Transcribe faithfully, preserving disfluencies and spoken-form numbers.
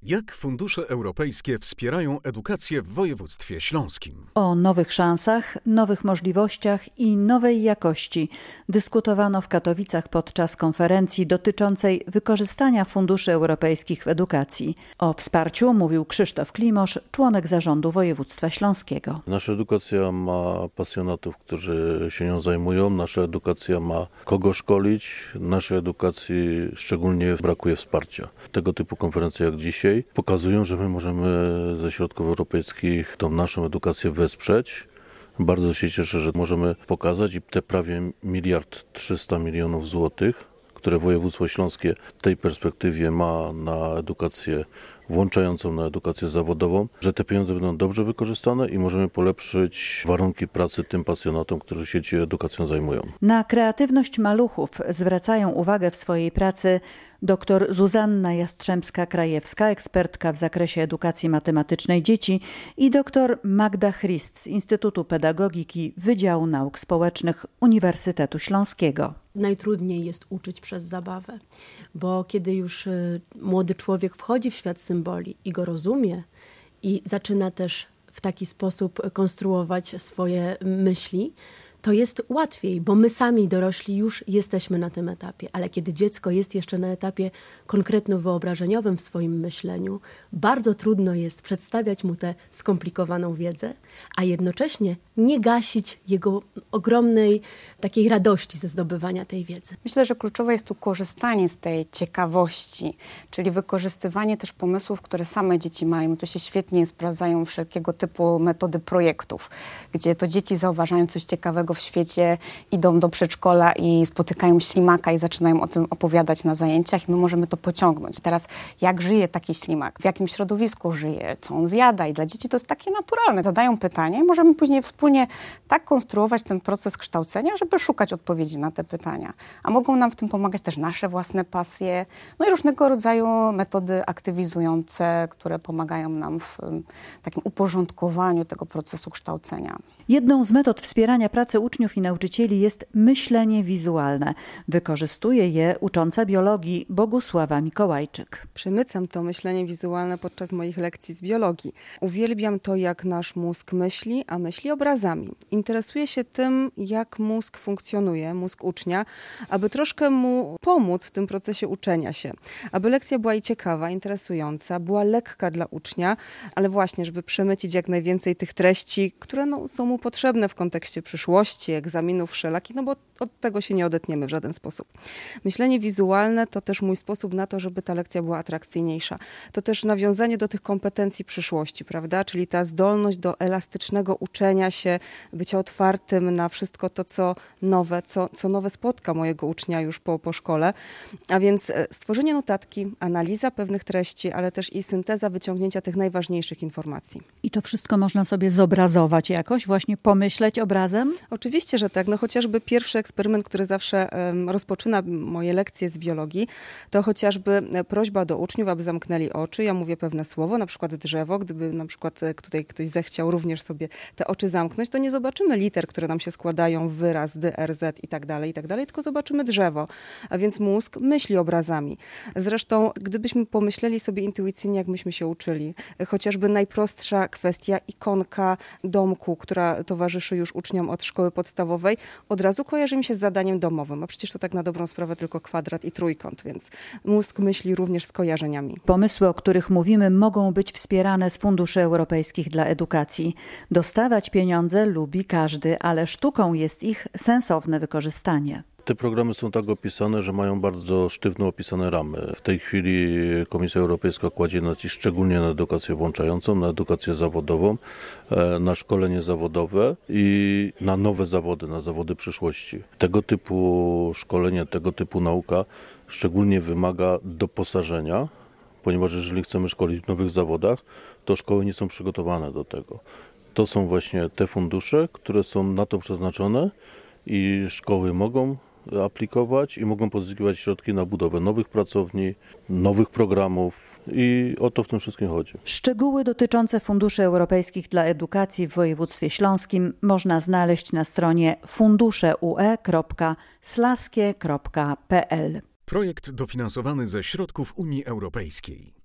Jak fundusze europejskie wspierają edukację w województwie śląskim? O nowych szansach, nowych możliwościach i nowej jakości dyskutowano w Katowicach podczas konferencji dotyczącej wykorzystania funduszy europejskich w edukacji. O wsparciu mówił Krzysztof Klimosz, członek zarządu województwa śląskiego. Nasza edukacja ma pasjonatów, którzy się nią zajmują. Nasza edukacja ma kogo szkolić. Naszej edukacji szczególnie brakuje wsparcia. Tego typu konferencje jak dzisiaj pokazują, że my możemy ze środków europejskich tą naszą edukację wesprzeć. Bardzo się cieszę, że możemy pokazać i te prawie miliard trzysta milionów złotych, które województwo śląskie w tej perspektywie ma na edukację włączającą na edukację zawodową, że te pieniądze będą dobrze wykorzystane i możemy polepszyć warunki pracy tym pasjonatom, którzy się ci edukacją zajmują. Na kreatywność maluchów zwracają uwagę w swojej pracy dr Zuzanna Jastrzębska-Krajewska, ekspertka w zakresie edukacji matematycznej dzieci, i dr Magda Christ z Instytutu Pedagogiki Wydziału Nauk Społecznych Uniwersytetu Śląskiego. Najtrudniej jest uczyć przez zabawę, bo kiedy już młody człowiek wchodzi w świat symboli i go rozumie i zaczyna też w taki sposób konstruować swoje myśli, to jest łatwiej, bo my sami dorośli już jesteśmy na tym etapie, ale kiedy dziecko jest jeszcze na etapie konkretno-wyobrażeniowym w swoim myśleniu, bardzo trudno jest przedstawiać mu tę skomplikowaną wiedzę, a jednocześnie nie gasić jego ogromnej takiej radości ze zdobywania tej wiedzy. Myślę, że kluczowe jest tu korzystanie z tej ciekawości, czyli wykorzystywanie też pomysłów, które same dzieci mają. Tu się świetnie sprawdzają wszelkiego typu metody projektów, gdzie to dzieci zauważają coś ciekawego w świecie, idą do przedszkola i spotykają ślimaka i zaczynają o tym opowiadać na zajęciach i my możemy to pociągnąć. Teraz jak żyje taki ślimak, w jakim środowisku żyje, co on zjada, i dla dzieci to jest takie naturalne. Zadają pytanie i możemy później wspólnie tak konstruować ten proces kształcenia, żeby szukać odpowiedzi na te pytania. A mogą nam w tym pomagać też nasze własne pasje, no i różnego rodzaju metody aktywizujące, które pomagają nam w takim uporządkowaniu tego procesu kształcenia. Jedną z metod wspierania pracy uczniów i nauczycieli jest myślenie wizualne. Wykorzystuje je ucząca biologii Bogusława Mikołajczyk. Przemycam to myślenie wizualne podczas moich lekcji z biologii. Uwielbiam to, jak nasz mózg myśli, a myśli obrazami. Interesuję się tym, jak mózg funkcjonuje, mózg ucznia, aby troszkę mu pomóc w tym procesie uczenia się. Aby lekcja była i ciekawa, interesująca, była lekka dla ucznia, ale właśnie, żeby przemycić jak najwięcej tych treści, które no, są mu potrzebne w kontekście przyszłości, egzaminów wszelakich, no bo od tego się nie odetniemy w żaden sposób. Myślenie wizualne to też mój sposób na to, żeby ta lekcja była atrakcyjniejsza. To też nawiązanie do tych kompetencji przyszłości, prawda? Czyli ta zdolność do elastycznego uczenia się, bycia otwartym na wszystko to, co nowe, co, co nowe spotka mojego ucznia już po, po szkole. A więc stworzenie notatki, analiza pewnych treści, ale też i synteza wyciągnięcia tych najważniejszych informacji. I to wszystko można sobie zobrazować jakoś, właśnie pomyśleć obrazem? Oczywiście, że tak. No chociażby pierwszy eksperyment, który zawsze um, rozpoczyna moje lekcje z biologii, to chociażby prośba do uczniów, aby zamknęli oczy. Ja mówię pewne słowo, na przykład drzewo. Gdyby na przykład tutaj ktoś zechciał również sobie te oczy zamknąć, to nie zobaczymy liter, które nam się składają w wyraz D, R, Z i tak dalej, i tak dalej, tylko zobaczymy drzewo. A więc mózg myśli obrazami. Zresztą, gdybyśmy pomyśleli sobie intuicyjnie, jak myśmy się uczyli, chociażby najprostsza kwestia, ikonka domku, która towarzyszy już uczniom od szkoły podstawowej, od razu kojarzy mi się z zadaniem domowym, a przecież to tak na dobrą sprawę tylko kwadrat i trójkąt, więc mózg myśli również z kojarzeniami. Pomysły, o których mówimy, mogą być wspierane z funduszy europejskich dla edukacji. Dostawać pieniądze lubi każdy, ale sztuką jest ich sensowne wykorzystanie. Te programy są tak opisane, że mają bardzo sztywno opisane ramy. W tej chwili Komisja Europejska kładzie nacisk szczególnie na edukację włączającą, na edukację zawodową, na szkolenie zawodowe i na nowe zawody, na zawody przyszłości. Tego typu szkolenie, tego typu nauka szczególnie wymaga doposażenia, ponieważ jeżeli chcemy szkolić w nowych zawodach, to szkoły nie są przygotowane do tego. To są właśnie te fundusze, które są na to przeznaczone i szkoły mogą aplikować i mogą pozyskiwać środki na budowę nowych pracowni, nowych programów i o to w tym wszystkim chodzi. Szczegóły dotyczące funduszy europejskich dla edukacji w województwie śląskim można znaleźć na stronie fundusze.ue kropka slaskie kropka pe el. Projekt dofinansowany ze środków Unii Europejskiej.